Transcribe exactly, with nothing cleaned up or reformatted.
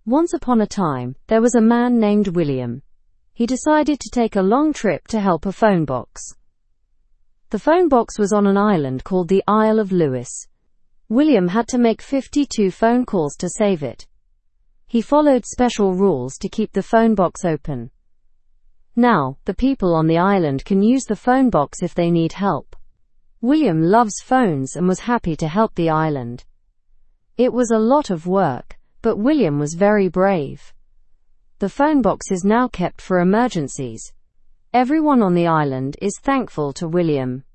Once upon a time, there was a man named William. He decided to take a long trip to help a phone box. The phone box was on an island called the Isle of Lewis. William had to make fifty-two phone calls to save it. He followed special rules to keep the phone box open. Now, the people on the island can use the phone box if they need help. William loves phones and was happy to help the island. It was a lot of work, but William was very brave. The phone box is now kept for emergencies. Everyone on the island is thankful to William.